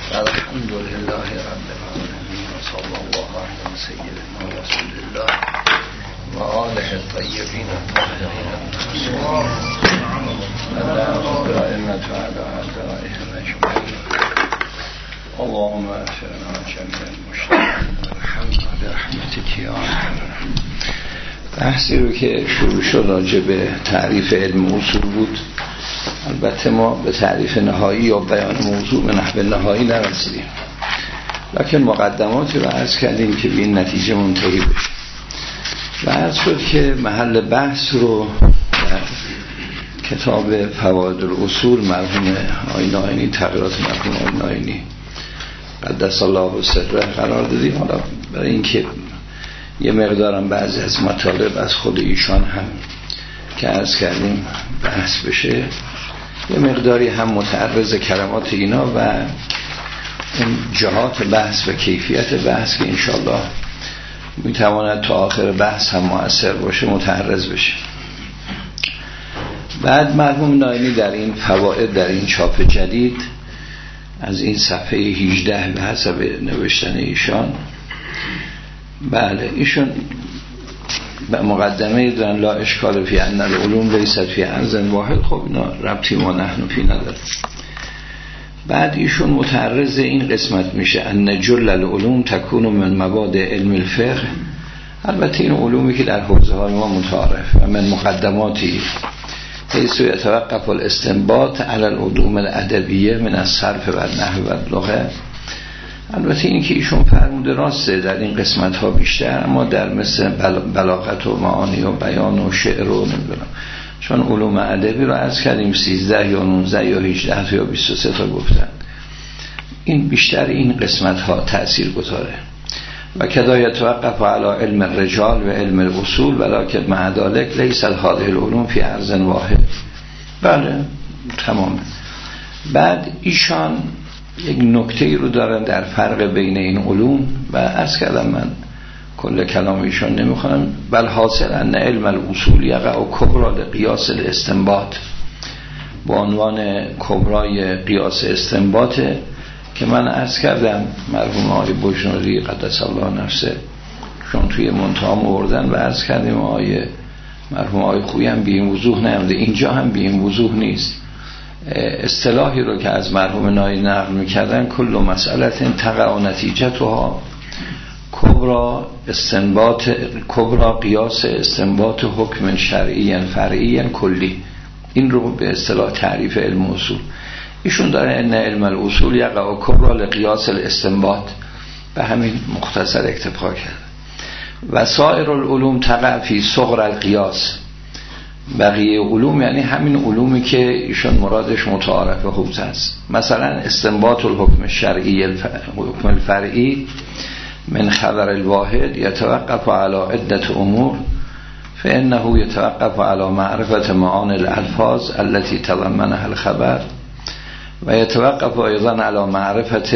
الحمد لله رب العالمين وصلى الله على سيدنا رسول الله و آله الطیبین الطاهرین اللهم دائمت على اعدائهم اجمعین اللهم اغفرنا جميع المشرکین وارحمنا برحمتک یا ارحم الراحمین. بحثی رو که شروع شد راجع به تعریف علم اصول بود. البته ما به تعریف نهایی یا بیان موضوع به نحو نهایی نرسیدیم، لکن مقدماتی رو عرض کردیم که به این نتیجه منتهی بشه و عرض شد که محل بحث رو در کتاب فوائد الاصول مرحوم آقای ناینی، تغییرات مرحوم آقای ناینی قدس الله سره قرار دادیم. حالا برای اینکه یه مقدارم بعضی از مطالب از خود ایشان هم که عرض کردیم بحث بشه، یه مقداری هم متعرض کلمات اینا و اون جهات بحث و کیفیت بحث که انشالله میتواند تا آخر بحث هم مؤثر باشه متعرض بشه. بعد مرحوم ناینی در این فوائد، در این چاپ جدید از این صفحه 18 به حسب نوشتن ایشان، بله ایشون به مقدمه دارن لا اشکال فی ان العلوم لیست فی عرض واحد. خب اینا ربطی ما نحن فی نداره. بعد ایشون متعرض این قسمت میشه ان جل العلوم تکون من مبادئ علم الفقه. البته این علومی که در حوزه های ما متعارف و من مقدماتی حیث یتوقف الاستنباط علی العلوم الادبیه من الصرف و النحو و اللغه. البته این که ایشون فرموده راسته در این قسمت ها بیشتر، اما در مثل بلاغت و معانی و بیان و شعر و نمیدونم، چون علوم ادبی رو عرض کردیم 13 یا 19 یا 18 یا 23 تا گفتن، این بیشتر این قسمت ها تأثیر گذاره. و کذا یتوقف علی علم الرجال و علم الاصول ولکن مع ذلک لیس هذه العلوم فی عرض واحد. بله تمام. بعد ایشان یک نکته رو دارن در فرق بین این علوم و عرض کردم من کل کلام ایشان نمیخونم، بل حاصل ان علم الاصول یقع کبرا لقیاس الاستنباط، با عنوان کبرای قیاس استنباط که من عرض کردم مرحوم آقای بجنوری قدس الله نفسه چون توی منتهی آوردن و عرض کردیم آقای مرحوم آقای خویی هم به این وضوح نمیده، اینجا هم به این وضوح نیست. اصطلاحی رو که از مرحوم ناینی نقل میکردن کل مسئله تقع نتیجتها کبرا استنباط کبرا قیاس استنباط حکم شرعی فرعی کلی. این رو به اصطلاح تعریف علم اصول ایشون داره ان علم الاصول یقع کبرا لقیاس الاستنباط، به همین مختصر اکتفا کرد. و سایر العلوم تقع فی صغر القیاس. بقیه علوم یعنی همین علومی که ایشون مرادش متعارف حوزه است، مثلا استنباط الحکم الشرعی الحکم الفرعی من خبر الواحد یتوقف علی عدة امور، فانه یتوقف علی معرفت معانی الالفاظ التي تضمنها الخبر و یتوقف ایضا علی معرفت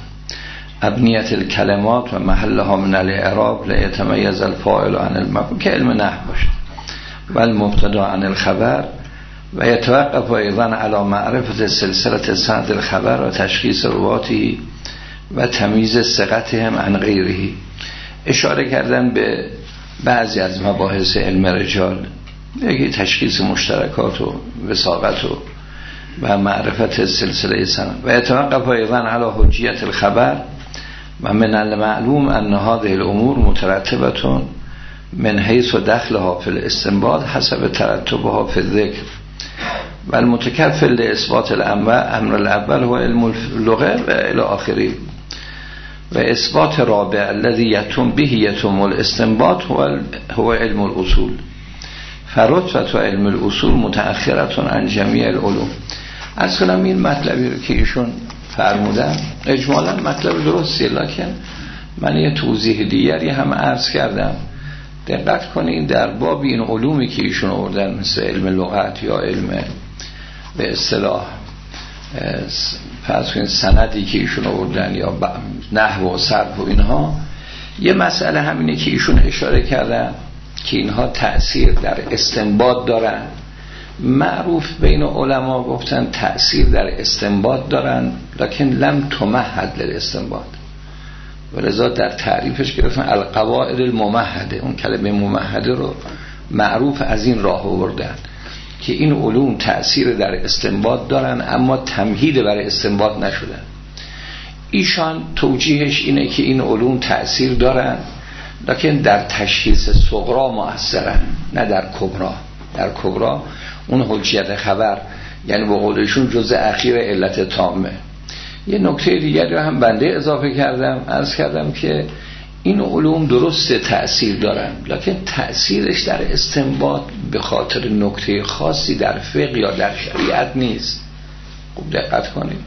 ابنیت الکلمات و محلها من الاعراب لیتمیز الفاعل عن المفعول که علم نحو باشه و المبتدا عن الخبر و یتوقف ایضا علی معرفت سلسله سند الخبر و تشخیص رواته و تمییز ثقتهم عن غیره. اشاره کردن به بعضی از مباحث علم رجال، یکی تشخیص مشترکات و وثاقت و معرفت سلسله سند. و یتوقف ایضا علی حجیت الخبر و من المعلوم ان هذه الامور مترتبه من حیث و دخلها فی الاستنباط حسب ترتبها فی الذکر و المتکفل لاثبات امر الاول هو علم اللغه و الی آخره و اثبات رابع الذي یتم به یتم الاستنباط هو علم الاصول فرتبه علم الاصول متأخرة عن جمیع العلوم. اصلا این مطلبی رو که ایشون فرمودن اجمالا مطلب درستیه، لکن من یه توضیح دیگری هم عرض کردم. دقت کنین در باب این علومی که ایشون آوردن مثل علم لغت یا علم به اصطلاح فرض کنین سندی که ایشون آوردن یا نحو و صرف و اینها، یه مسئله همینه که ایشون اشاره کردن که اینها تأثیر در استنباط دارن معروف بین علما گفتن تأثیر در استنباط دارن لکن لم تمهد للاستنباط، ولذا در تعریفش گرفتن القواعد الممهده. اون کلمه ممهده رو معروف از این راه آوردن که این علوم تأثیر در استنباط دارن اما تمهید برای استنباط نشدن. ایشان توجیهش اینه که این علوم تأثیر دارن لکن در تشخیص صغرا مؤثرن نه در کبرا. در کبرا اون حجیت خبر یعنی به قولشون جزء اخیر علت تامه. یه نکته دیگری رو هم بنده اضافه کردم، عرض کردم که این علوم درست تأثیر دارن لکن تأثیرش در استنباط به خاطر نکته خاصی در فقه یا در شریعت نیست. خوب دقت کنید،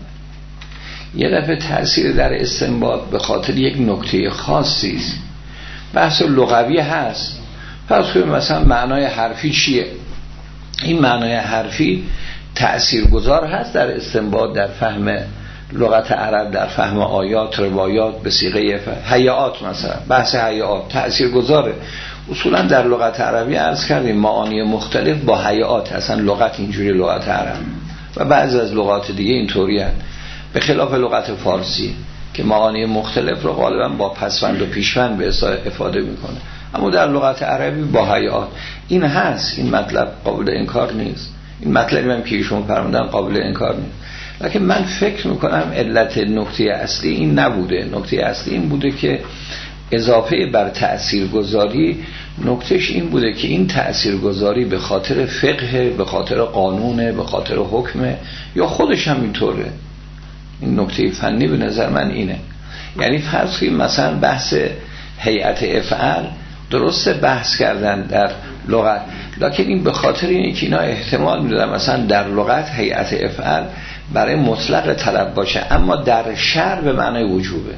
یه دفعه تأثیر در استنباط به خاطر یک نکته خاصی است. بحث لغوی هست، پس کنیم مثلا معنای حرفی چیه؟ این معنای حرفی تأثیرگذار هست در استنباط، در فهم لغت عرب، در فهم آیات، روایات به صیغه هیئات. مثلا بحث هیئات تأثیرگذاره. اصولا در لغت عربی عرض کردیم معانی مختلف با هیئات، اصلا لغت اینجوری لغت عرب و بعضی از لغات دیگه اینطوری هست، به خلاف لغت فارسی که معانی مختلف رو غالبا با پسوند و پیشوند به استفاده میکنه، اما در لغت عربی با هیئات. این هست، این مطلب قابل انکار نیست، این مطلبی هم که ایشون فرمودن قابل انکار نیست، لکن من فکر میکنم علت نکته اصلی این نبوده. نکته اصلی این بوده که اضافه بر تأثیرگذاری نکتهش این بوده که این تأثیرگذاری به خاطر فقه، به خاطر قانونه، به خاطر حکمه، یا خودش هم اینطوره. این نکته فنی به نظر من اینه. یعنی فرض کنیم مثلا بحث هیئت افعال درسته بحث کردن در لغت، لکن این به خاطر اینه که اینا احتمال میدادن مثلا در لغت هیئت افعال برای مطلق طلب باشه اما در شرع به معنای وجوبه.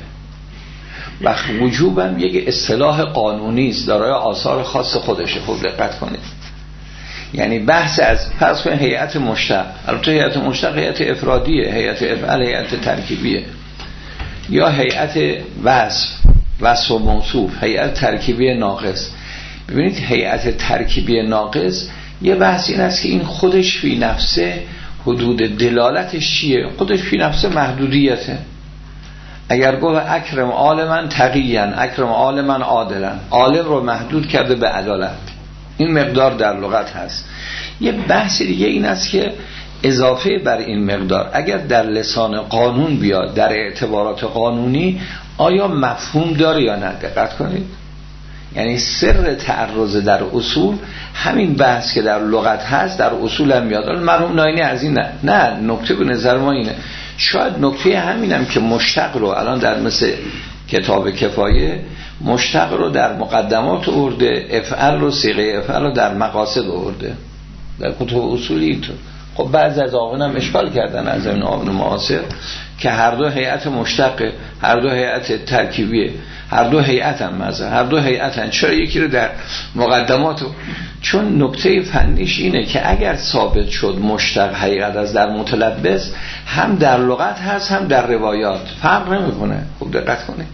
و وجوب هم یک اصطلاح قانونی است دارای آثار خاص خودشه. خوب دقت کنید، یعنی بحث از فرض کنید هیئت مشتق، البته هیئت مشتق هیئت افرادیه، هیئت افعال هیئت ترکیبیه، یا هیئت وصف و موصوف هیئت ترکیبی ناقص. ببینید هیئت ترکیبی ناقص یه بحث این است که این خودش فی نفسه حدود دلالتش چیه؟ خودش فی نفسه محدودیته. اگر گفت اکرم عالمن تقیًا، اکرم عالمن عادلاً، عالم رو محدود کرده به عدالت، این مقدار در لغت هست. یه بحث دیگه این است که اضافه بر این مقدار اگر در لسان قانون بیاد، در اعتبارات قانونی آیا مفهوم داره یا نه؟ دقت کنید، یعنی سر تعرض در اصول همین بحث که در لغت هست در اصول هم میاد. مرحوم ناینی از این نه نکته به نظر ما اینه، شاید نکته همینم که مشتق رو الان در مثل کتاب کفایه مشتق رو در مقدمات آورده، افعال رو صیغه افعال رو در مقاصد آورده، در کتب اصولی اینطور. خب بعضی از آقایان هم اشکال کردن از این آقایان معاصر که هر دو هیئت مشتقه، هر دو هیئت ترکیبیه، هر دو هیئتن مزه، هر دو هیئتن، چرا یکی رو در مقدمات؟ چون نکته فنیش اینه که اگر ثابت شد مشتق حقیقت از در متلبس، هم در لغت هست هم در روایات، فرق نمیکنه. خوب دقت کنید،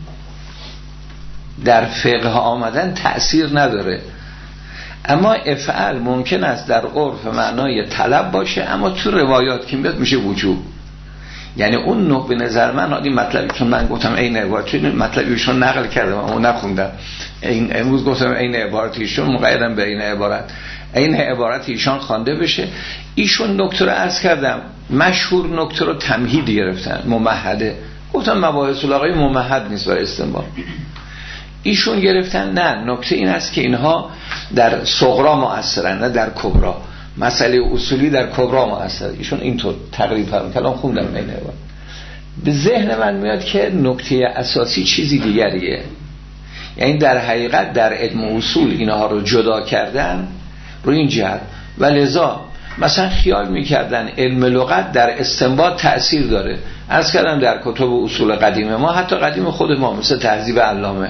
در فقه آمدن تأثیر نداره، اما افعال ممکن است در عرف معنای طلب باشه اما تو روایات که میاد میشه وجوب. یعنی اون نوع به نظر من عادی مطلبی، چون من گفتم این عبارت مطلبیشون نقل کردم اما نخوندم، این امروز گفتم این عبارتیشون مقیدم به این عبارت، این عبارت ایشان خوانده بشه. ایشون نکته رو عرض کردم، مشهور نکته رو تمهید گرفتن، ممهده. گفتم مباحث العقل ممهد نیست برای استنباط. ایشون گرفتن نه، نکته این است که اینها در صغرا مؤثرن نه در کبرا، مسئله اصولی در کبرا مؤثره. ایشون اینطور تقریب فرمودن، کلام خوندم این عبارت. به ذهن من میاد که نکته اساسی چیزی دیگریه، یعنی در حقیقت در علم اصول اینها رو جدا کردن رو این جهت، و لذا مثلا خیال میکردن علم لغت در استنباط تأثیر داره. عرض کردم در کتب اصول قدیم ما، حتی قدیم خود ما، مثل تهذیب علامه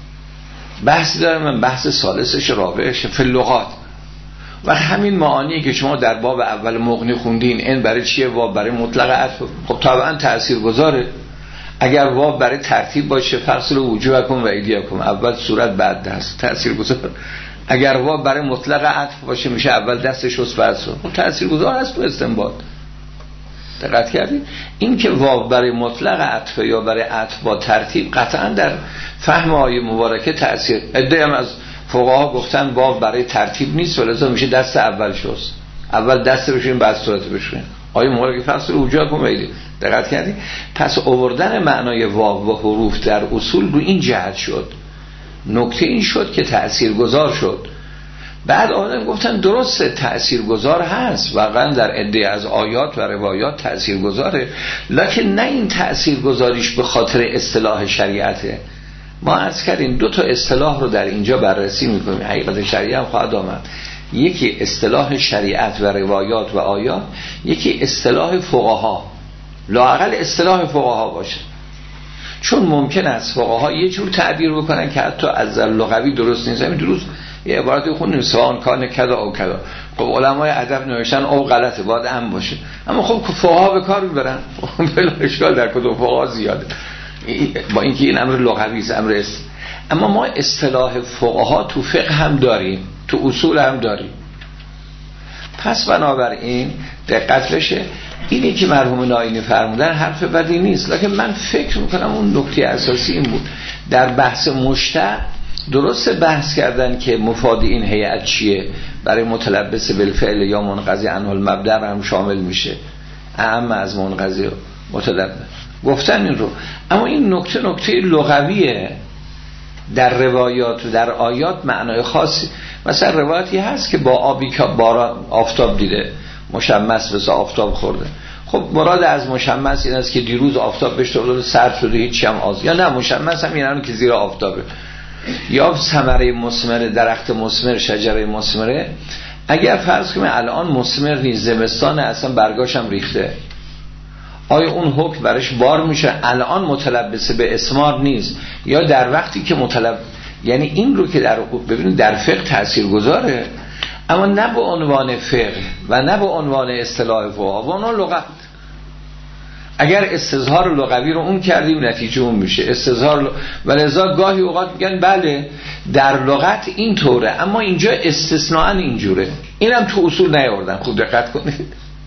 بحث دارم، من بحث ثالثش رابعش فی اللغات، و همین معانی که شما در باب اول مغنی خوندین، این برای چیه؟ واو برای مطلق عطف، خب طبعا تأثیر گذاره. اگر واو برای ترتیب باشه، فصل وجوهکم و ایدیکم، اول صورت بعد دست، تأثیر گذار اگر واو برای مطلق عطف باشه میشه اول دستش شست بعد تاثیرگذار هست تو استنباط. دقت کردید؟ این که واو برای مطلق عطف یا برای عطف با ترتیب قطعا در فهم آیه مبارکه تأثیر. عده هم از فقها گفتن واو برای ترتیب نیست ولذا میشه دست اول شست، اول دست بشین بعد صورت بشین. آیه مبارکه فصل وجوهکم ویلی. دقت کردید؟ پس آوردن معنای واو و حروف در اصول رو این جهت شد. نکته این شد که تأثیرگذار شد. بعد آدم گفتن درسته تأثیرگذار هست واقعا در عده از آیات و روایات تأثیرگذاره، لکن نه این تأثیرگذاریش به خاطر اصطلاح شریعته. ما عرض کردیم دو تا اصطلاح رو در اینجا بررسی میکنیم، حقیقت شریعه هم خواهد آمد. یکی اصطلاح شریعت و روایات و آیات، یکی اصطلاح فقها. لااقل اصطلاح فقها باشه، چون ممکن است فقها یه جور تعبیر بکنن که حتی از لغوی درست نیست. همین درست یه عبارتی خوندیم سوان کان کذا او کذا، خب علمای ادب نوشتن او غلطه باید هم باشه، اما خب فقها به کار میبرن بلا اشکال در کتب فقها زیاده، با اینکه این امر لغوی است امر است. اما ما اصطلاح فقها تو فقه هم داریم، تو اصول هم داریم. پس بنابراین دقت بشه، اینی که مرحوم ناینی فرمودن حرف بدی نیست، لکن من فکر میکنم اون نکته اساسی این بود در بحث مشتق. درست بحث کردن که مفاد این هیئت چیه، برای متلبس بالفعل یا منقضی عنه المبدأ هم شامل میشه، اهم از منقضی متلبس گفتن این رو. اما این نکته لغویه، در روایات و در آیات معنای خاصی. مثلا روایتی هست که با آبی که باران آفتاب دیده مشمس بسا آفتاب خورده، خب مراد از مشمس این است که دیروز آفتاب بهش افتاده سرد شده هیچی هم آز، یا نه مشمس هم این که زیر آفتابه. یا ثمره مثمر، درخت مثمر، شجره مثمره، اگر فرض کنیم الان مثمر نیست، زمستان اصلا برگاش هم ریخته، آیا اون حکم برش بار میشه؟ الان متلبسه به اسمار نیست، یا در وقتی که یعنی این رو که ببینید در فقه تأثیر گذاره، اما نه به عنوان فقه و نه به عنوان اصطلاح فقها و عنوان لغت. اگر استظهار لغوی رو اون کردیم نتیجه اون میشه استظهار ولذا گاهی اوقات میگن بله در لغت این طوره، اما اینجا استثناءً اینجوره. اینم تو اصول نیاوردن، خوب دقت کنید.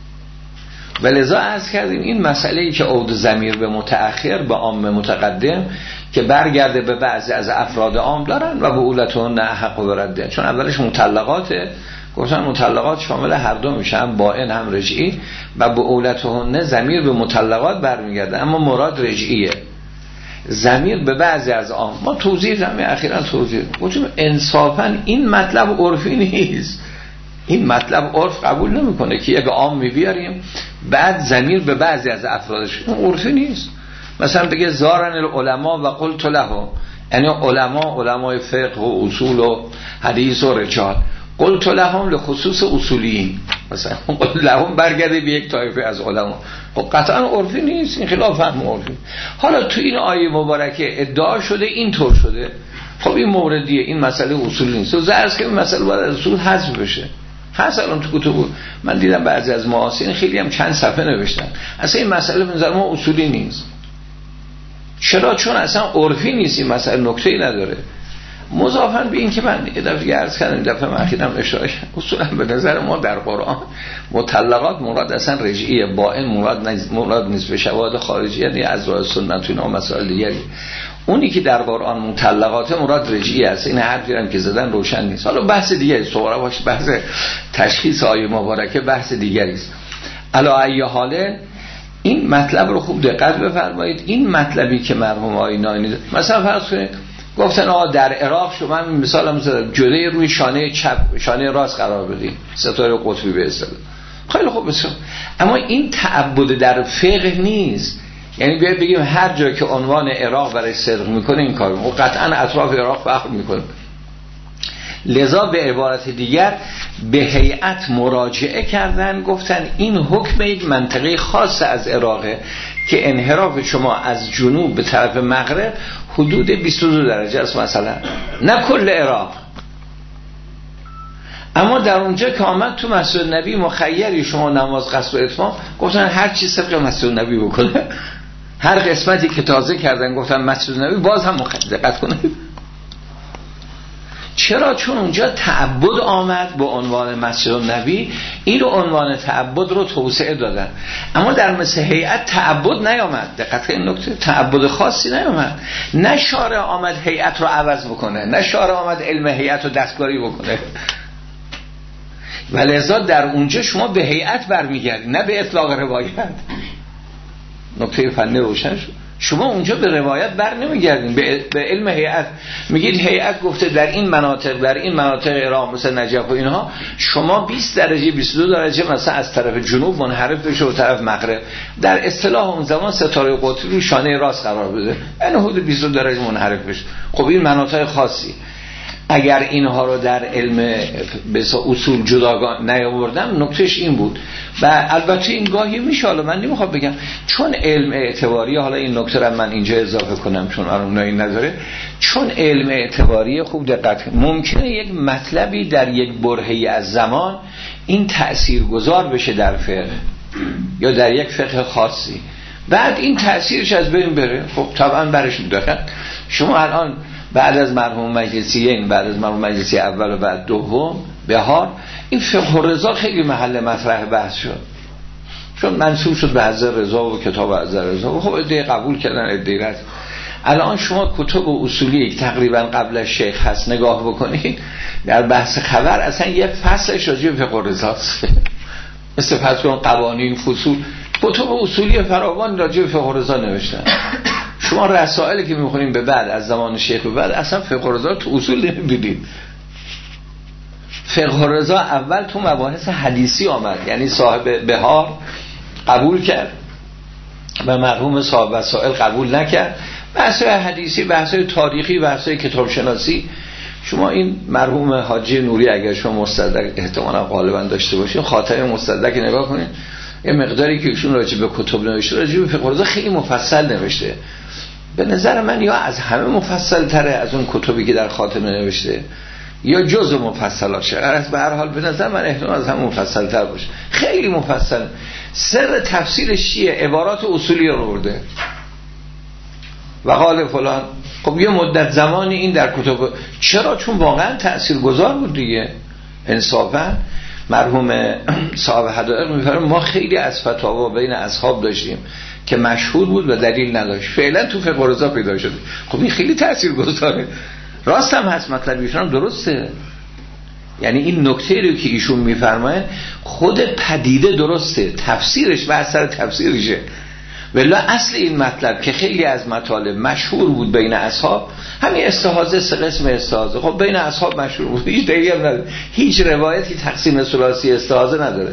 ولذا عرض کردیم این مسئله‌ای که عود ضمیر به متأخر به عام متقدم که برگرده به بعضی از افراد عام دارن و به اولتون حق و رده، چون اولش مطلقاته، گفتن مطلقات شامل هر دو میشن، باین هم رجعی، و به اولتون ضمیر به مطلقات برمیگرده اما مراد رجعیه. ضمیر به بعضی از عام ما توضیح دادیم، اخیراً توضیح گفتیم انصافاً این مطلب عرفی نیست، این مطلب عرف قبول نمیکنه که یک عام میبیاریم بعد ضمیر به بعضی از افرادش، اون عرفی نیست. مثلا بگه زارن العلماء و قلت لهم، یعنی علمای فقه و اصول و حدیث و رجال، قلت لهم لخصوص اصولیین، مثلا قلت لهم برگرده به یک طایفه از علما، خب قطعا عرفی نیست، این خلاف فهم عرفی. حالا تو این آیه مبارکه ادعا شده اینطور شده، خب این موردیه، این مسئله اصول نیست، و زرس که این مسئله باید از اصول حذف بشه. هست الان تو کتب من دیدم بعضی از معاصرین خیلی هم چند صفحه نوشتن اصلا این مسئله به نظر ما اصولی نیست. چرا؟ چون اصلا عرفی نیست، این مسئله نکته‌ای نداره. مضافاً به این که من یه دفعه عرض کردم، دفعه من اخیراً اشاره اصولا به نظر ما در قرآن مطلقات مراد اصلا رجعیه، باین مراد نیست به شواهد خارجی، یعنی از راه سنت و اینا مسائل دیگری. اونی که در قرآن مطلقات مراد رجعی است، این حرفی هم که زدن روشن نیست. حالا بحث دیگه صغرا باشه، بحث تشخیص آیه مبارکه بحث دیگری است. علی ای حال این مطلب رو خوب دقت بفرمایید. این مطلبی که مرحوم آقای ناینی مثلا فرض کنید گفتن آقا در عراق شما مثلا جلوی روی شانه چپ شانه راست قرار بدید، ستاره قطبی به اصطلاح، خیلی خوب بسیار. اما این تعبد در فقه نیست، یعنی بیاید بگیم هر جا که عنوان عراق برای صدق میکنه این کارو، و قطعا اطراف عراق فخر میکنه. لذا به عبارت دیگر به هیئت مراجعه کردن، گفتن این حکم یک منطقه خاص از عراقه که انحراف شما از جنوب به طرف مغرب حدود 22 درجه است مثلا، نه کل عراق. اما در اونجا که آمد تو مسجد نبی مخیری شما نماز قصد و اتمام، گفتن هر چی صدق مسجد نبی بکنه. هر قسمتی که تازه کردن گفتن مسجد نبی باز هم دقت کنید چرا؟ چون اونجا تعبد آمد با عنوان مسجد النبی، این رو عنوان تعبد رو توسعه دادن. اما در مثل هیئت تعبد نیامد. دقت این نکته، تعبد خاصی نیامد. نه شارع آمد هیئت رو عوض بکنه، نه شارع آمد علم هیئت رو دستکاری بکنه. ولذا در اونجا شما به هیئت برمیگردید، نه به اطلاق روایت. نکته فنی روشن شد. شما اونجا به روایت بر نمیگردین، به علم هیئت میگید هیئت گفته در این مناطق عراق مثل نجف و اینها شما 20 درجه 22 درجه مثلا از طرف جنوب منحرف بشه و طرف مغرب. در اصطلاح اون زمان ستاره قطبی رو شانه راست قرار بده، یعنی حدود 22 درجه منحرف بشه. خب این مناطق خاصی. اگر اینها رو در علم به اصول جداگانه نیاوردم، نکتهش این بود. و البته این گاهی میشه، حالا من نمیخوام بگم چون علم اعتباری، حالا این نکته رو من اینجا اضافه کنم چون اونایی نداره، چون علم اعتباری خوب دقت، ممکنه یک مطلبی در یک برهه‌ای از زمان این تأثیرگذار بشه در فقه یا در یک فقه خاصی، بعد این تأثیرش از بین بره. خب طبعا برش میدارن. شما الان بعد از مرحوم مجلسی، بعد از مرحوم مجلسی اول و بعد دوم بهار، این فقه الرضا خیلی محل مطرح بحث شد، چون منسوب شد به حضرت رضا و کتاب حضرت رضا و خب عده قبول کردن عده رد. الان شما کتب اصولی تقریبا قبل از شیخ هست نگاه بکنید، در بحث خبر اصلا یه فصلش راجع به فقه الرضاست، مثل فصل قوانین فصول، کتب اصولی فراوان راجع به فقه الرضا نوشتن. شما رسائلی که میخونیم به بعد از زمان شیخ به بعد اصلا فقه الرضا تو اصول نمیدید. فقه الرضا اول تو مباحث حدیثی آمد، یعنی صاحب بهار قبول کرد و مرحوم صاحب وسائل قبول نکرد. بحث‌های حدیثی، بحث‌های تاریخی، بحث‌های کتاب شناسی. شما این مرحوم حاجی نوری اگر شما مستدرک احتمالاً غالبا داشته باشید، خاطر مستدرک نگاه کنید، یه مقداری که ایشون راجع به کتب نوشته، راجع به فقه الرضا خیلی مفصل نوشته. به نظر من یا از همه مفصل تره از اون کتبی که در خاتمه نوشته، یا جزء مفصلاشه. به هر حال به نظر من احتمال از همه مفصل تر باشه، خیلی مفصل. سر تفسیرش چیه؟ عبارات اصولی رو برده و قال فلان. خب یه مدت زمانی این در کتب، چرا؟ چون واقعا تاثیرگذار بود دیگه. انصافا مرحوم صاحب حدائق میفرمایند ما خیلی از فتاوا بین اصحاب داشتیم که مشهور بود و دلیل نداشت، فعلا تو فقه الرضا پیدا شده. خب این خیلی تاثیرگذاره. راست هم هست، مطلب ایشون درسته. یعنی این نکته رو که ایشون میفرمایند خود پدیده درسته، تفسیرش و اثر تفسیرشه. ولی اصل این مطلب که خیلی از مطالب مشهور بود بین اصحاب، همین استحاضه، سه قسم استحاضه، خب بین اصحاب مشهور بود، هیچ دلیلی هم نداره، هیچ روایتی تقسیم ثلاثی استحاضه نداره،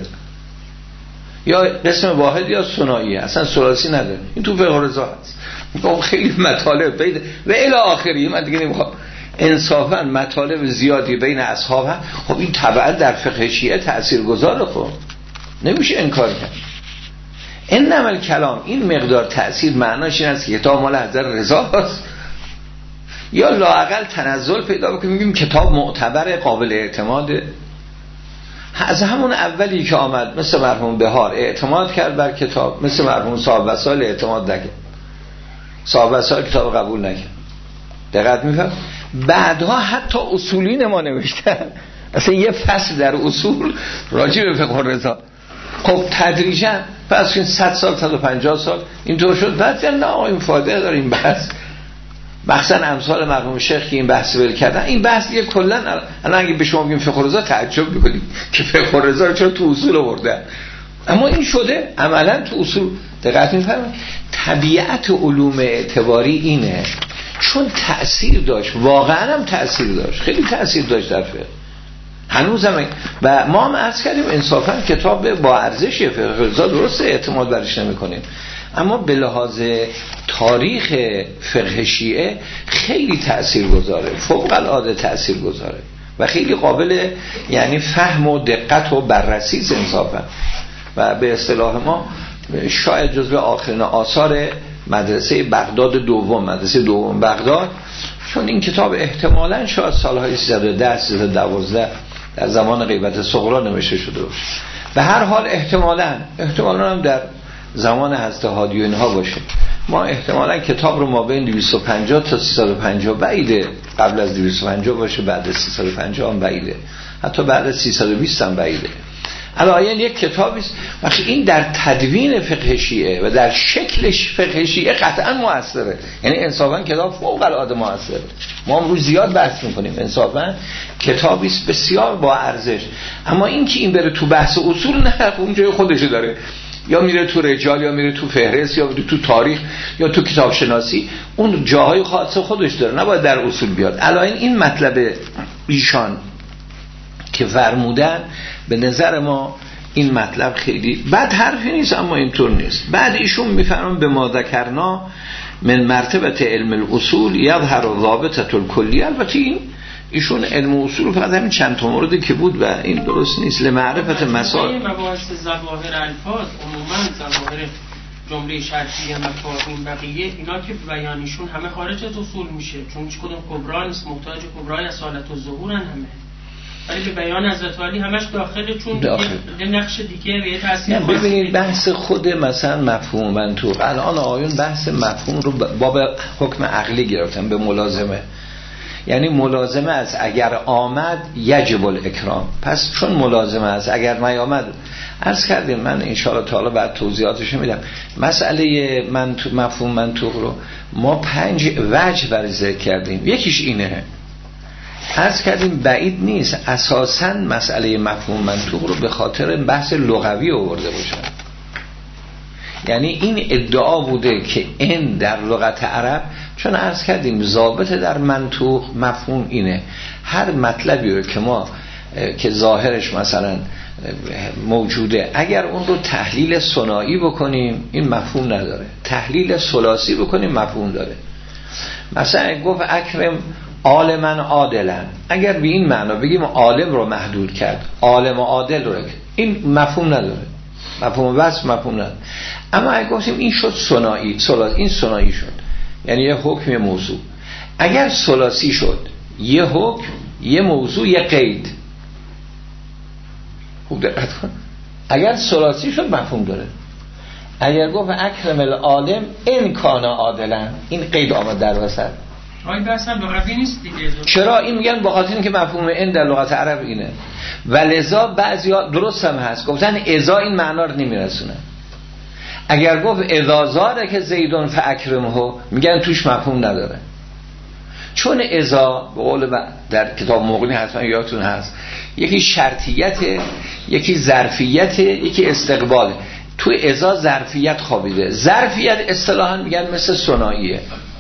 یا قسم واحد یا ثنایی، اصلا ثلاثی نداره. این تو فقه الرضا هست. خب خیلی مطالب بین و الی آخری، من دیگه نمیخوام. انصافا مطالب زیادی بین اصحاب هست. خب این طبعا در فقه شیعه تاثیرگذاره، خب نمیشه انکار کرد. انما الکلام، این مقدار تأثیر معناش این است که کتاب مال حضرت رضا هست، یا لااقل تنزل پیدا بکنیم میگیم کتاب معتبر قابل اعتماده. از همون اولی که آمد مثل مرحوم بهار اعتماد کرد بر کتاب، مثل مرحوم صاحب وسائل اعتماد نکرد، صاحب وسائل کتاب قبول نکرد. دقت می‌فرمایید؟ بعدها حتی اصولین ما نوشتن، اصلا یه فصل در اصول راجع به فقه الرضا. خب تدریجا پس این 100 سال 150 سال اینطور شد. بعد نه این فایده داره این بحث، مخصوصا امثال مرحوم شیخ که این بحث ول کردن. این بحث دیگه کلا الان اگه به شما بگیم فقه الرضا تعجب می‌کنید که فقه الرضا رو چرا تو اصول آوردن، اما این شده عملا تو اصول. دقت می‌فرمایید؟ طبیعت علوم اعتباری اینه، چون تأثیر داشت، واقعا هم تأثیر داشت، خیلی تأثیر داشت در فقه. هنوز هم و ما هم عرض کردیم انصافا کتاب با ارزشی فقه الرضا، درسته اعتماد برش نمی‌کنیم، اما به لحاظ تاریخ فقه شیعه خیلی تاثیرگذاره، فوق العاده تاثیرگذاره و خیلی قابل یعنی فهم و دقت و بررسی است انصافا. و به اصطلاح ما شاید جزو آخرین آثار مدرسه بغداد دوم، مدرسه دوم بغداد، چون این کتاب احتمالاً شاید سالهای 310 312 در زمان غیبت صغرا نوشته شده باشه. به هر حال احتمالاً هم در زمان حضرت هادی و اینها باشه. ما احتمالاً کتاب رو ما بین 250 تا 350 بعیده قبل از 250 باشه، بعد از 350 هم بعیده، حتی بعد از 320 هم بعیده. علایاً یک کتابی است. وقتی این در تدوین فقه شیعه و در شکلش فقه شیعه قطعا موثره، یعنی انصافاً کتاب فوق العاده موثره. ما امروز زیاد بحث می‌کنیم، انصافاً کتابی است بسیار با ارزش. اما این که این بره تو بحث اصول، نه، اون جای خودش داره، یا میره تو رجال، یا میره تو فهرست، یا تو تاریخ، یا تو کتاب شناسی، اون جاهای خاص خودش داره، نباید در اصول بیاد. علایاً این مطلب ایشان که فرمودن به نظر ما این مطلب خیلی بد حرفی نیست، اما اینطور نیست. بعد ایشون میفرمون به ما ذکرنا من مرتبه علم الاصول یظهر الرابطه الکلیه. البته این ایشون علم اصول فقط همین چند تا موردی که بود و این درست نیست. لمعرفت مسائل مباحث ظواهر الفاظ، عموما ظواهر جمله شرطیه، مفاهیم، بقیه اینا که بیانیشون همه خارج از اصول میشه، چون هیچ کدوم کبرا نیست، محتاج کبرای اصالت و ظهورن همه، ولی به بیان حضرت علی همش داخله، چون یه نقش دیگه و یه تاثیر خاصی. ببینید بحث خود مثلا مفهوم منطوق، الان آیون بحث مفهوم رو باب حکم عقلی گرفتن به ملازمه، یعنی ملازمه از اگر آمد یجب الاکرام، پس چون ملازمه از اگر نیامد. عرض کردیم من ان شاء الله تعالی بعد توضیحاتش میدم. مسئله مفهوم منطوق رو ما 5 وجه برای ذکر کردیم، یکیش اینه. عرض کردیم بعید نیست اساساً مسئله مفهوم منطوق رو به خاطر بحث لغوی آورده باشن، یعنی این ادعا بوده که این در لغت عرب، چون عرض کردیم ضابط در منطوق مفهوم اینه، هر مطلبی رو که ما که ظاهرش مثلا موجوده، اگر اون رو تحلیل ثنایی بکنیم این مفهوم نداره، تحلیل ثلاثی بکنیم مفهوم داره. مثلا گفت اکرم عالمن عادلن، اگر به این معنا بگیم عالم رو محدود کرد، عالم و عادل رو، این مفهوم نداره، مفهوم وصف مفهوم نداره. اما اگر گفتیم این شد ثنایی، این ثنایی شد، یعنی یه حکم یه موضوع. اگر ثلاثی شد، یه حکم یه موضوع یه قید. خوب دقت کن، اگر ثلاثی شد مفهوم داره. اگر گفت اکرم العالم ان کان عادلا، این قید آمد در وسط. این بحث هم لغوی نیست دیگه. چرا این میگن؟ به خاطر اینکه مفهوم این در لغت عرب اینه، ولذا بعضیا درست هم هست گفتن اذا این معنا رو نمیرسونه. اگر گفت اذا زارک زیدون فاکرمه، میگن توش مفهوم نداره، چون اذا به قول در کتاب مغنی حتما یادتون هست، یکی شرطیت، یکی ظرفیت، یکی استقبال. تو اذا ظرفیت خوابیده. ظرفیت اصطلاحا میگن مثل ثنائیه،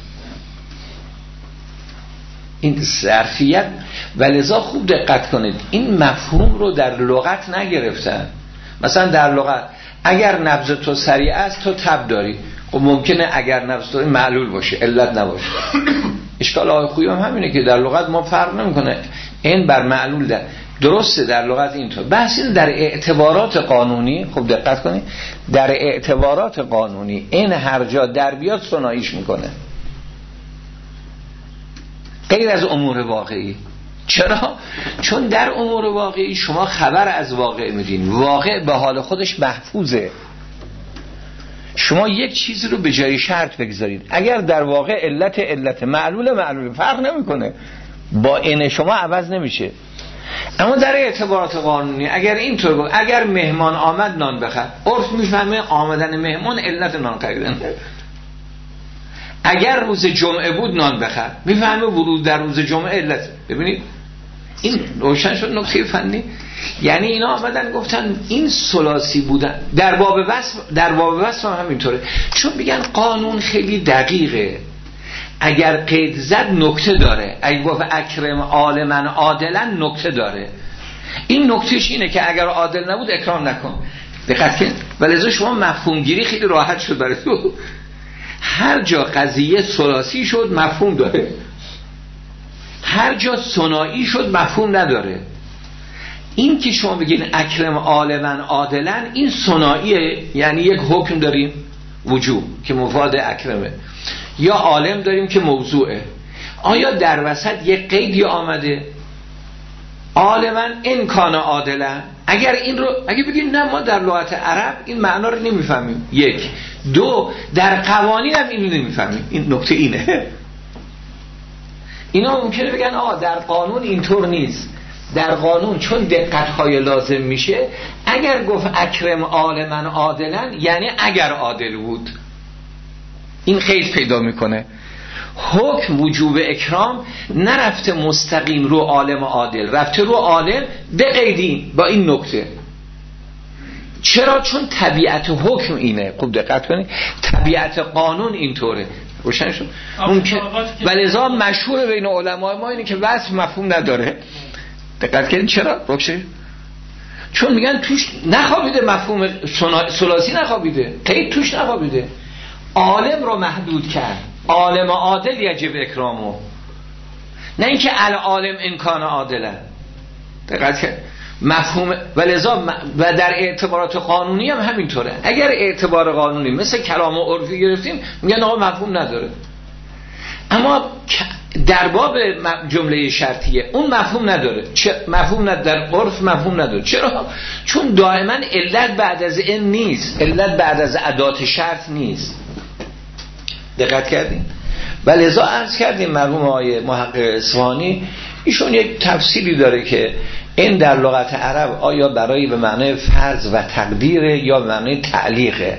این ظرفیت. ولذا خوب دقت کنید این مفهوم رو در لغت نگرفتن. مثلا در لغت اگر نبض تو سریع است تو تب داری، خب ممکنه اگر نبض تو معلول باشه، علت نباشه. اشکال آقای خویی هم همینه که در لغت ما فرق نمیکنه این بر معلول در درسته، در لغت اینطور. بحث این در اعتبارات قانونی، خب دقت کنید در اعتبارات قانونی این هر جا در بیاد ثناییش میکنه غیر از امور واقعی. چرا؟ چون در امور واقعی شما خبر از واقع میدین، واقع به حال خودش محفوظه. شما یک چیزی رو به جای شرط بگذارید، اگر در واقع علت معلول فرق نمیکنه، با این شما عوض نمیشه. اما در اعتبارات قانونی اگر اینطور گفت اگر مهمان آمد نان بخر، عرف میفهمه آمدن مهمان علت نان خریدن. اگر روز جمعه بود نان بخر، میفهمه ورود در روز جمعه علت. ببینید این روشن شد نکته فنی. یعنی اینا آمدن گفتن این ثلاثی بودن. در باب وصف هم همینطوره، چون میگن قانون خیلی دقیقه. اگر قید زد نکته داره، اگر گفت اکرم عالمن عادلا نکته داره. این نکتهش اینه که اگر عادل نبود اکرام نکن. دقت کن. ولذا شما مفهوم گیری خیلی راحت شد برای تو. هر جا قضیه ثلاثی شد مفهوم داره، هر جا ثنایی شد مفهوم نداره. این که شما بگین اکرم عالمن عادلا، این ثناییه، یعنی یک حکم داریم وجوب که مفاد اکرمه، یا عالم داریم که موضوعه. آیا در وسط یک قیدی آمده؟ عالمن ان کان عادلا. اگر بگین نه ما در لغت عرب این معنا رو نمیفهمیم، یک. دو، در قوانین هم اینو نمیفهمیم. این نکته اینه. اینا ممکنه بگن آقا در قانون اینطور نیست. در قانون چون دقت‌های لازم میشه، اگر گفت اکرم عالما عادلا یعنی اگر عادل بود، این خیلی پیدا میکنه. حکم وجوب اکرام نرفته مستقیم رو عالم عادل، رفته رو عالم بقیدیم با این نکته. چرا؟ چون طبیعت حکم اینه. خوب دقت کنید، طبیعت قانون اینطوره. روشن شد؟ ولذا مشهور بین علما ما اینه که وصف مفهوم نداره. دقت کنید چرا؟ روشه؟ چون میگن توش نخوابیده، مفهوم ثلاثی نخوابیده، قید توش نخوابیده. عالم رو محدود کرد، عالم عادل یجب اکرامو، نه اینکه العالم امکان عادله. دقت کنید مفهوم. ولذا و در اعتبارات قانونی هم همینطوره. اگر اعتبار قانونی مثل کلام و عرفی گرفتیم میگن آقا مفهوم نداره، اما در باب جمله شرطیه اون مفهوم نداره. مفهوم نداره در عرف، مفهوم نداره. چرا؟ چون دائما علت بعد از این نیست، علت بعد از ادات شرط نیست. دقت کردین؟ ولذا عرض کردیم مرحوم آقای محقق اصفهانی ایشون یک تفسیری داره که این در لغت عرب آیا برای به معنی فرض و تقدیره یا به معنی تعلیقه،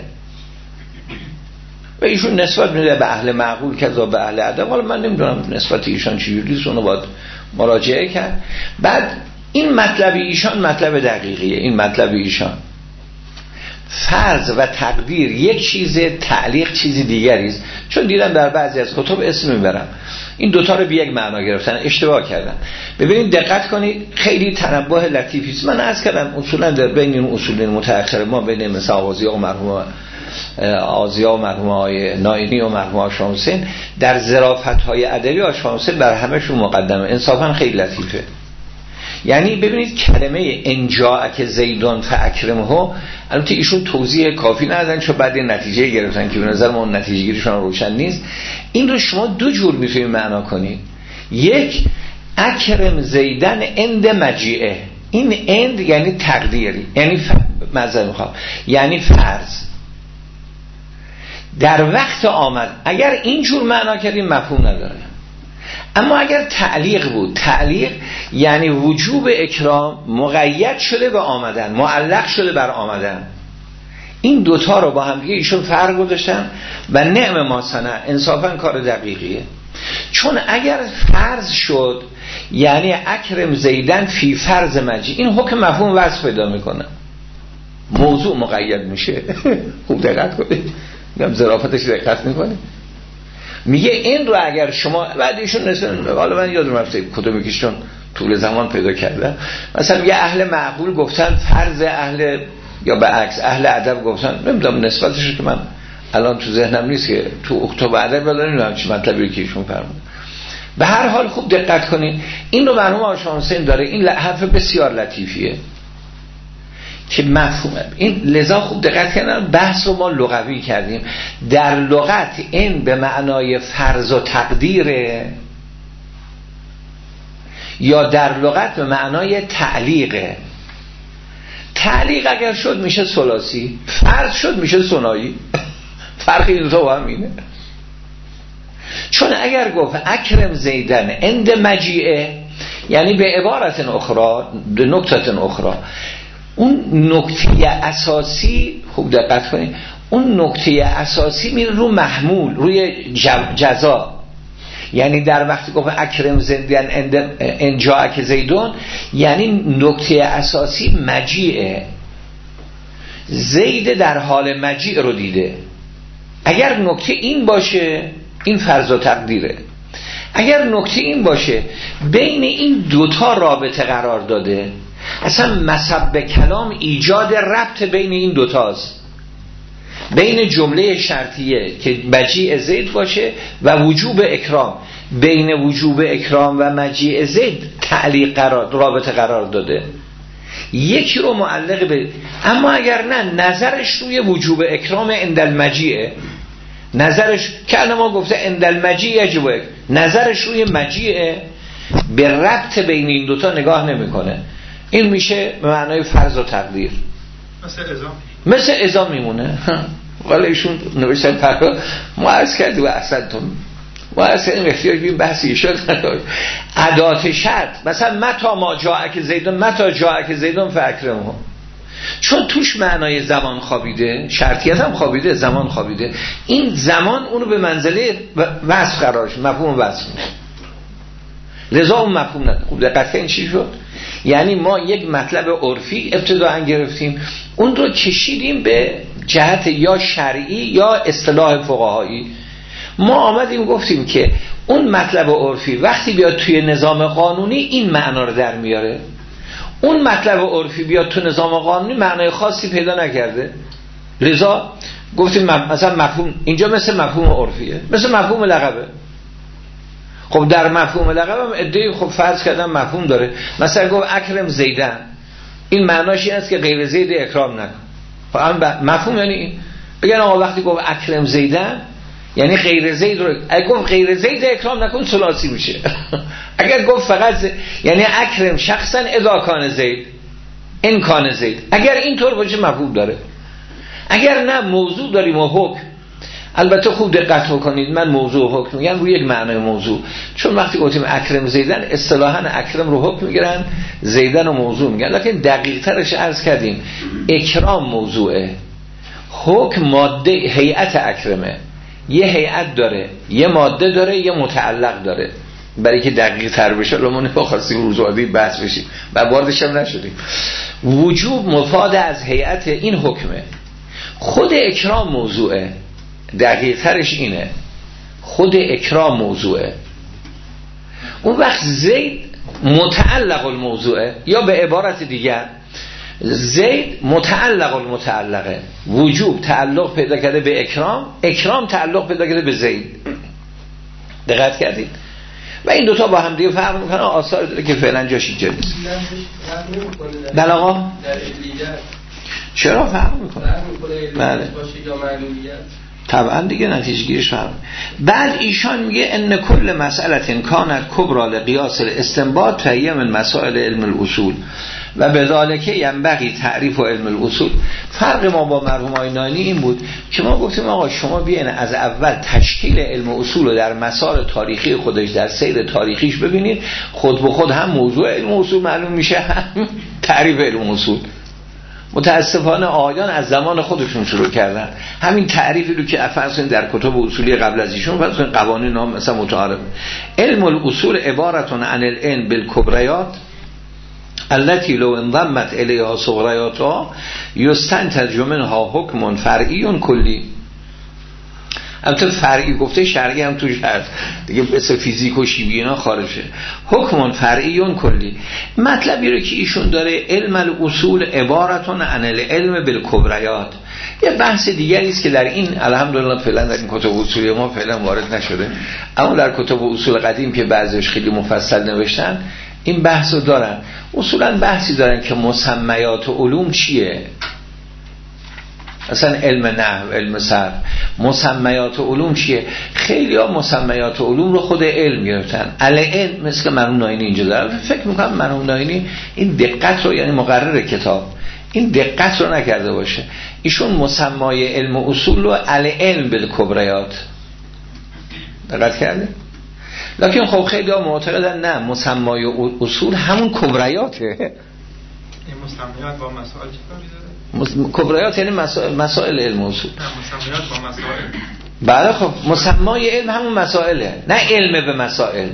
و ایشون نسبت میده به اهل معقول کذا به اهل ادب. حالا من نمیدونم نسبت ایشان چجوریه، اونو باید مراجعه کرد. بعد این مطلب ایشان مطلب دقیقیه. این مطلب ایشان فرض و تقدیر یک چیزه، تعلیق چیزی دیگری است. چون دیدم در بعضی از کتب اسم میبرم این دوتا رو به یک معنا گرفتن، اشتباه کردن. ببینید دقت کنید، خیلی تنبه لطیفی است. من عرض کردم اصولا در بین این اصول متأخر ما، بین مثلا آوازیا و مرحوم آزیا و مرحوم های ناینی و مرحوم های شاه حسین، در ظرافت‌های ادبی های شاه حسین بر همه‌شون مقدمه. انصافا خیلی لطیفه. یعنی ببینید کلمه انجاءک زیدون فاکرمه، البته ایشون توضیح کافی ندادن چون بعد نتیجه گرفتن که به نظر ما نتیجه گیریشون روشن نیست. این رو شما دو جور میتونید معنا کنید. یک، اکرم زیدن اند مجیعه. این اند یعنی تقدیری، یعنی یعنی فرض در وقت آمد. اگر اینجور معنا کردیم مفهوم نداره. اما اگر تعلیق بود، تعلیق یعنی وجوب اکرام مقید شده به آمدن، معلق شده بر آمدن. این دوتا رو با هم دیگه ایشون فرق گذاشتن و نعم ما صنع. انصافا کار دقیقیه. چون اگر فرض شد یعنی اکرم زیدن فی فرض مجی، این حکم مفهوم وصف پیدا میکنه، موضوع مقید میشه. خوب دقت کنید، میگم ظرافتش دقت میکنه. میگه این رو اگر شما بعدشون نسبت، حالا من یادم رفته کدومی که چون طول زمان پیدا کردم، مثلا یه اهل معقول گفتن فرض، اهل یا به عکس اهل ادب گفتن، نمیدونم نسبتش که من الان تو ذهنم نیست که تو اکتبر ادب ولی نمیدونم چه مطلبی که ایشون فرمود. به هر حال خوب دقت کنید، این رو مرحوم شاه حسین داره. این حرف بسیار لطیفیه که مفهومه. این لذا خوب دقت کردن، بحث رو ما لغوی کردیم. در لغت این به معنای فرض و تقدیره یا در لغت به معنای تعلیقه. تعلیق اگر شد میشه ثلاثی، فرض شد میشه ثنایی. فرق این دو هم اینه. چون اگر گفت اکرم زیدن عند مجیعه، یعنی به عبارت اخرى، به نکته اخرى، اون نکته اساسی، خوب دقت کنید، اون نکته اساسی میره رو محمول، روی جزا. یعنی در وقتی گفت اکرم زیدن انجاءک زیدون، یعنی نکته اساسی مجیعه. زید در حال مجیع رو دیده. اگر نکته این باشه این فرض و تقدیره. اگر نکته این باشه بین این دوتا رابطه قرار داده، اصلا مسبب کلام ایجاد ربط بین این دوتاست، بین جمله شرطیه که مجیع زید باشه و وجوب اکرام. بین وجوب اکرام و مجیع زید تعلیق رابطه قرار داده، یکی رو معلق به. اما اگر نه، نظرش روی وجوب اکرام عند المجیع، نظرش که ما گفته عند المجیع یجب، نظرش روی مجیع، به ربط بین این دوتا نگاه نمیکنه. این میشه به معنای فرض و تقدیر، مثل ازام میمونه. ولی ایشون نوشتن فرق ما عرض کردی و اصلا ما اصلا این احتیاج بیم بحثی شد نداره. ادات شرط مثلا متا ما جاءک زیدون، متا جاءک زیدون فاکرمه، چون توش معنای زمان خوابیده، شرطیت هم خوابیده، زمان خوابیده، این زمان اونو به منزله وصف قرارش، مفهوم وصف لذا اون مفهوم نداره. خوب دقت این چی شد؟ یعنی ما یک مطلب عرفی ابتداء گرفتیم، اون رو کشیدیم به جهت یا شرعی یا اصطلاح فقهایی. ما آمدیم گفتیم که اون مطلب عرفی وقتی بیاد توی نظام قانونی این معنا رو در میاره، اون مطلب عرفی بیاد تو نظام قانونی معنای خاصی پیدا نکرده، لذا گفتیم مثلا مفهوم اینجا مثل مفهوم عرفیه، مثل مفهوم لقبه. خب در مفهوم لقب هم ادعی خب فرض کردن مفهوم داره، مثلا گفت اکرم زیدن، این معناش این است که غیر زید اکرام نکن. خب مفهوم یعنی این بگن آقا وقتی گفت اکرم زیدن یعنی غیر زید رو، اگه گفت غیر زید اکرام نکن ثلاثی میشه. اگر گفت فقط یعنی اکرم شخصا اذا کان زید ان کان زید، اگر اینطور باشه مفهوم داره. اگر نه موضوع داریم و حکم، البته خوب دقت بکنید من موضوع و حکم میگم روی یک معنای موضوع، چون وقتی گفتیم اکرم زیدن اصطلاحاً اکرم رو حکم میگیرن، زیدن رو موضوع میگن، لکن دقیق ترش عرض کردیم اکرام موضوعه، حکم ماده هیئت اکرمه، یه هیئت داره، یه ماده داره، یه متعلق داره، برای که دقیق تر بشه رو ما نخواستیم روزوادی بحث بشیم و واردش هم نشدیم. وجوب مفاد از هیئت این حکمه، خود اکرام موضوعه، دقیق ترش اینه خود اکرام موضوعه. اون وقت زید متعلق الموضوعه، یا به عبارت دیگر زید متعلق المتعلقه، وجوب تعلق پیدا کرده به اکرام، اکرام تعلق پیدا کرده به زید. دقت کردید؟ و این دوتا با هم دیگه فرق میکنه، آثار داره که فعلا جاش اینجا نیست. بله آقا چرا فرق میکنه؟ بله طبعا دیگه نتیجه گیریش فرق. بعد ایشان میگه ان کل مسئله کانت کبرى لقیاس الاستنباط فهی من مسائل علم الاصول و بذالک ینبغی تعریف علم الاصول. فرق ما با مرحوم نانی این بود که ما گفتیم آقا شما بیاین از اول تشکیل علم اصول رو در مسار تاریخی خودش، در سیر تاریخیش ببینید، خود به خود هم موضوع علم اصول معلوم میشه، هم تعریف علم اصول. متاسفانه آیان از زمان خودشون شروع کردن همین تعریفی رو که افرسون در کتب اصولی قبل از ایشون فرسون قوانین هم مثلا متعارف. علم الاصول عبارتون عن العلم بالکبریات التي لو انضمت الیها صغریاتها یستنتج منها حکم فرعی کلی. البته فرعی گفته، شرعی هم توش هست دیگه، مثل فیزیک و شیمی اینا خارجه. حکم فرعی کلی، مطلبی رو که ایشون داره علم الاصول عبارتون عن العلم بالکبریات. یه بحث دیگری است که در این الحمدلله فعلا در این کتب اصولی ما فعلا وارد نشده، اما در کتب اصول قدیم که بعضیش خیلی مفصل نوشتن این بحث رو دارن. اصولا بحثی دارن که مسمیات علوم چیه، مثلا علم نحو، علم صرف، مسمیات علوم چیه. خیلی ها مسمیات علوم رو خود علم گرفتن، علم مثل مرحوم ناینی اینجا داره. فکر میکنم مرحوم ناینی این دقت رو، یعنی مقرر کتاب این دقت رو نکرده باشه، ایشون مسمای علم اصول رو علم بالکبریات دقت کرده. لکن خب خیلی ها معتقدن نه، مسمای اصول همون کبریاته. این مسمیات با مسائل چی کاری داره؟ کبریات یعنی مسائل علم اصول. مسمیات با مسائل. بله خب مسمای علم همون مسائله، نه علم به مسائل.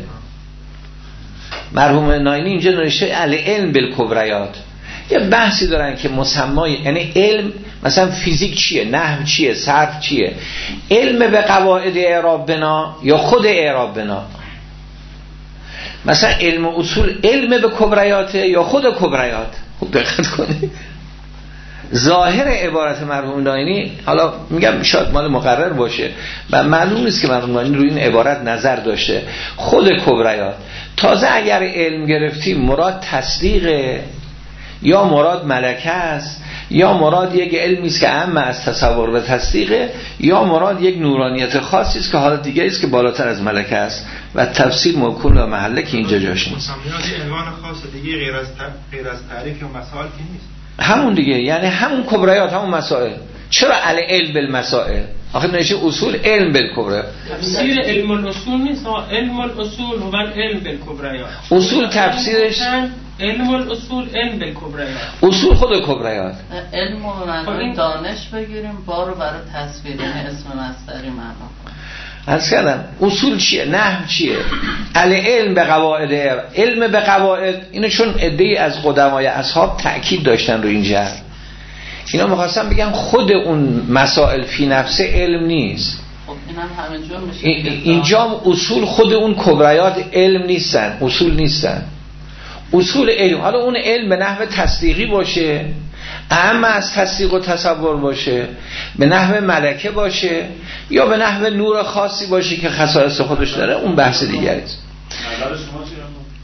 مرحوم ناینی اینجا نوشته علم بالکبریات. یه بحثی دارن که مسمای یعنی علم، مثلا فیزیک چیه، نحو چیه، صرف چیه، علم به قواعد اعراب بنا یا خود اعراب بنا. مثلا علم اصول علم به کبریاته یا خود کبریات. خوب دقت کنید ظاهر عبارت مرحوم ناینی، حالا میگم شاید مال مقرر باشه و معلوم نیست که مرحوم ناینی روی این عبارت نظر داشته، خود کبریات. تازه اگر علم گرفتیم مراد تصدیقه یا مراد ملکه است یا مراد یک علمی است که اهم از تصور و تصدیقه یا مراد یک نورانیت خاصی است که حالت دیگه است که بالاتر از ملکه است و تفسیر موکول و محله که اینجا جاش نیست. مسمیات عنوان خاص دیگه غیر از تعریف و مسائل که نیست، همون دیگه، یعنی همون کبریات، همون مسائل. چرا العلم بالمسائل؟ آخه نوشته اصول علم بالکبریا. تفسیر علم الاصول نیست، علم الاصول هو علم بالکبریا. اصول تفسیرش علم الاصول علم بالکبریا. اصول خود کبریات. علم و معنای دانش بگیریم، بارو برای تصویر، یعنی اسم مصدری معنا. عرض کردم اصول چیه؟ نحو چیه؟ العلم به قواعد، علم به قواعد. اینو چون عده‌ای از قدمای اصحاب تأکید داشتن رو این جهت، اینا می‌خواستن بگن خود اون مسائل فی نفسه علم نیست. خب اینم همینجور میشه. اینجا اصول خود اون کبریات علم نیستن، اصول نیستن. اصول علم، حالا اون علم به نحو تصدیقی باشه، اما از تصدیق و تصور باشه، به نحو ملکه باشه، یا به نحو نور خاصی باشه که خصائص خودش داره، اون بحث دیگری است. نظر شما چیه؟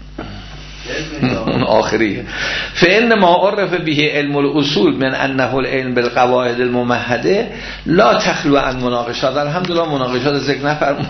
اون آخریه. فإن ما عرف به علم الاصول من انه العلم بالقواعد الممهده لا تخلو عن مناقشات. الحمدلله مناقشات ذکر نفرمود.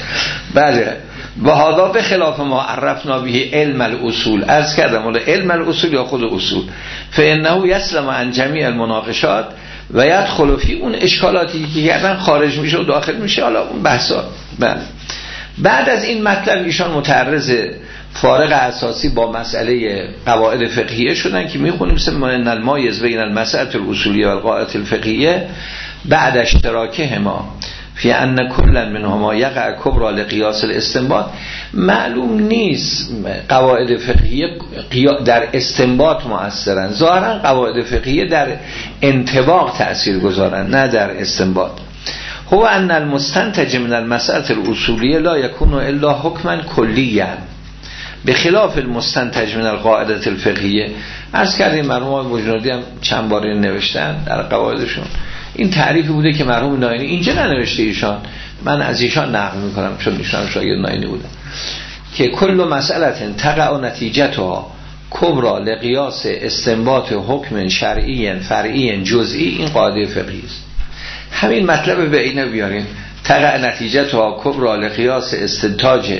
بله، و هذا به خلاف ما عرفنا به علم الاصول. عرض کردم ولی علم الاصول یا خود اصول فإنه يسلم عن جمیع المناقشات و يدخل فی اون اشکالاتی که کردن خارج میشه و داخل میشه. حالا اون بحثا. بله. بعد از این مطلب ایشان متعرض فارق اساسی با مسئله قواعد فقهیه شدن که میخونیم سمون المایز بین المسأله الاصولیه و القواعد الفقهیه بعد اشتراکهما فی ان کلا منهما یقع کبرى لقیاس الاستنباط. معلوم نیست قواعد فقهیه در استنباط مؤثرن، ظاهرا قواعد فقهیه در انطباق تأثیر گذارن نه در استنباط. هو ان المستنتج من المسأله الاصولیه لا یکون الا حکما کلیا به خلاف المستنتج من القاعده الفقهیه. عرض کردیم مرحوم بجنوردی هم چند بار نوشتن در قواعدشون. این تعریفی بوده که مرحوم ناینی اینجا ننوشته، ایشان من از ایشان نقل میکنم چون ایشان شاگرد ناینی بودن، که کل مسئله تقع نتیجتها کبرى لقیاس استنباط حکم شرعی فرعی جزئی، این قاعده فقهی است. همین مطلب به اینو بیاریم، تقع نتیجتها کبرى لقیاس استنتاج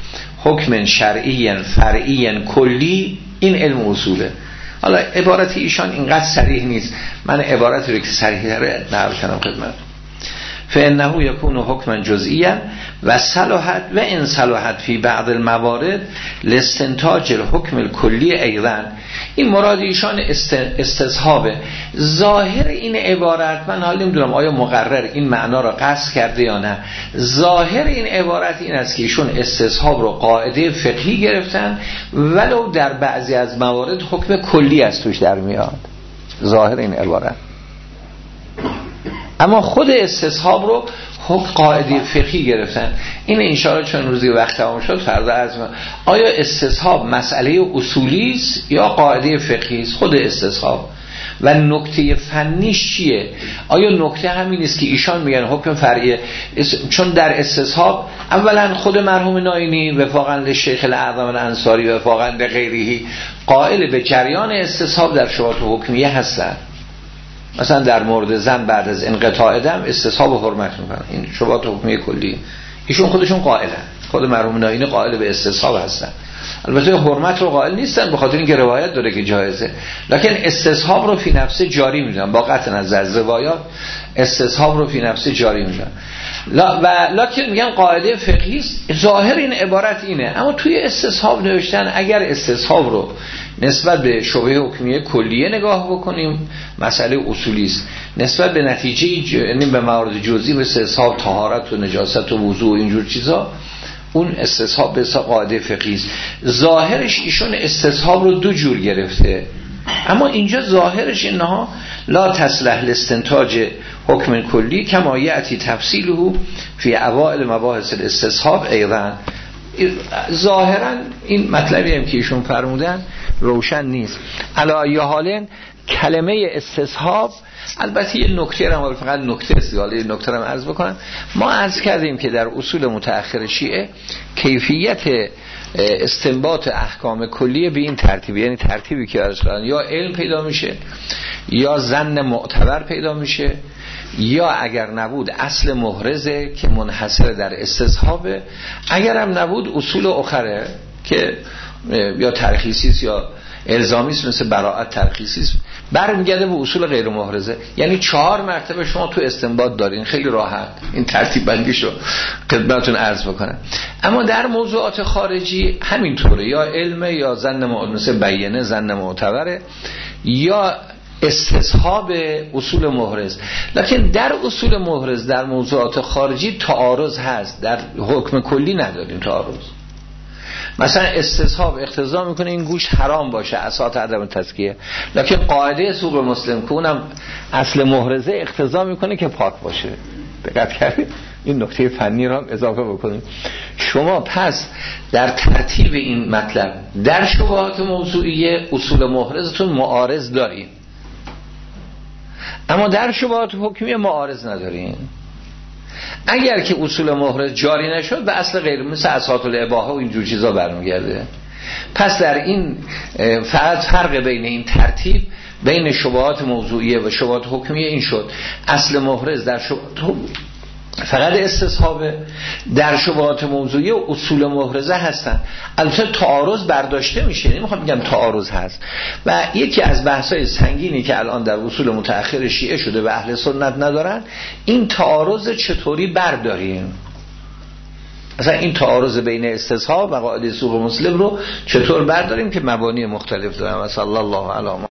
حکم شرعی فرعی کلی، این علم اصوله. حالا عبارت ایشان اینقدر صریح نیست، من عبارتی رو که صریح داره نقل کنم خدمت. فانه یکون حکما جزئیا و صلاحت و ان صلاحت فی بعض الموارد لاستنتاج الحکم الکلی ایضا. این مراد ایشان استصحابه. ظاهر این عبارت من حالا نمیدونم آیا مقرر این معنا را قصد کرده یا نه. ظاهر این عبارت این است که ایشون استصحاب رو قاعده فقهی گرفتن ولو در بعضی از موارد حکم کلی از توش در میاد. ظاهر این عبارت، اما خود استصحاب رو قاعده فقهی گرفتن. این انشاءالله چون روزی وقت تمام شد فردا از آیا استصحاب مسئله اصولی است یا قاعده فقهی است؟ خود استصحاب. و نکته فنیش چیه؟ آیا نکته همین است که ایشان میگن حکم فرعیه؟ چون در استصحاب اولا خود مرحوم ناینی وفاقا لشیخ الاعظم الانصاری وفاقا به غیره قائل به جریان استصحاب در شبهات حکمیه هستند. مثلا در مورد زن بعد از انقطاع دم استصحاب و حرمت میکنن، این شبهات حکمیه کلی. ایشون خودشون قائلن، خود مرحوم ناینی قائل به استصحاب هستن. البته حرمت رو قائل نیستن به خاطر اینکه روایت داره که جایزه، لکن استصحاب رو فی نفسه جاری میدونن. با قطع نظر از روایات استصحاب رو فی نفسه جاری میدونن. لکن میگن قاعده فقهی است. ظاهر این عبارت اینه، اما توی استصحاب نوشتن اگر استصحاب رو نسبت به شبهه حکمیه کلیه نگاه بکنیم مسئله اصولی است، نسبت به نتیجه یعنی به موارد جزئی مثل استصحاب طهارت و نجاست و وضو و اینجور چیزا اون استصحاب به قاعده فقهی است. ظاهرش ایشون استصحاب رو دو جور گرفته، اما اینجا ظاهرش اینها لا تصلح لاستنتاج حکم کلی کما یأتی تفصیله فی اوائل مباحث الاستصحاب ایضا. ظاهرا این مطلبی هم که ایشون فرمودن روشن نیست. علی ای حال کلمه استصحاب، البته یه نکته رو فقط نکته است، یه نکته رو عرض بکنم. ما عرض کردیم که در اصول متأخر شیعه کیفیت استنباط احکام کلیه به این ترتیب، یعنی ترتیبی که عرض کردن یا علم پیدا میشه یا ظن معتبر پیدا میشه یا اگر نبود اصل محرزه که منحصر در استصحابه، اگر هم نبود اصول اخره که یا ترخیصی یا الزامی است مثل براءت ترخیصی است. برمیگرده به اصول غیر محرزه. یعنی 4 مرتبه شما تو استنباط دارین، خیلی راحت این ترتیب بندیش رو خدمتتون عرض بکنم. اما در موضوعات خارجی همینطوره، یا علم یا ظن مثل بیانه ظن معتبره یا استصحاب اصول محرز. لکن در اصول محرز در موضوعات خارجی تعارض هست، در حکم کلی نداریم تعارض. مثلا استصحاب اقتضا میکنه این گوشت حرام باشه اساس عدم تزکیه، لکن قاعده سوق مسلم که اونم اصل محرزه اقتضا میکنه که پاک باشه. دقت کردید؟ این نکته فنی رو هم اضافه بکنیم. شما پس در ترتیب این مطلب در شبهات موضوعیه اصول محرزتون معارض دارین، اما در شبهات حکمی معارض ندارین. اگر که اصول محرز جاری نشد به اصل غیر مثل اساس الاباحه و اینجور چیزا برمیگرده. پس در این فقط فرق بین این ترتیب بین شبهات موضوعیه و شبهات حکمیه این شد. اصل محرز در شبهات فقط استصحابه، در شبهات موضوعیه و اصول محرزه هستن. البته تعارض برداشته میشه، نمیخوام بگم تعارض هست. و یکی از بحث‌های سنگینی که الان در اصول متأخر شیعه شده و اهل سنت ندارن، این تعارض چطوری برداریم. مثلا این تعارض بین استصحاب و قاعده سوق مسلم رو چطور برداریم که مبانی مختلف دارن. و صلی الله علیه